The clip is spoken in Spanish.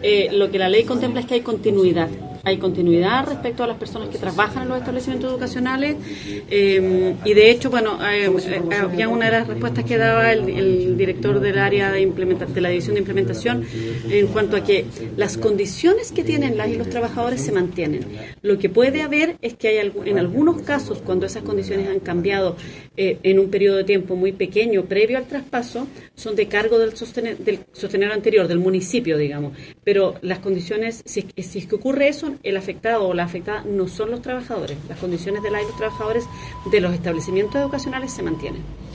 lo que la ley contempla es que hay continuidad. Hay continuidad respecto a las personas que trabajan en los establecimientos educacionales y de hecho, bueno, había una de las respuestas que daba el director del área de la división de implementación en cuanto a que las condiciones que tienen las y los trabajadores se mantienen. Lo que puede haber es que hay en algunos casos, cuando esas condiciones han cambiado en un periodo de tiempo muy pequeño previo al traspaso, son de cargo del sostenedor anterior, del municipio, digamos. Pero las condiciones, si es que ocurre eso, el afectado o la afectada no son los trabajadores. Las condiciones de los trabajadores de los establecimientos educacionales se mantienen.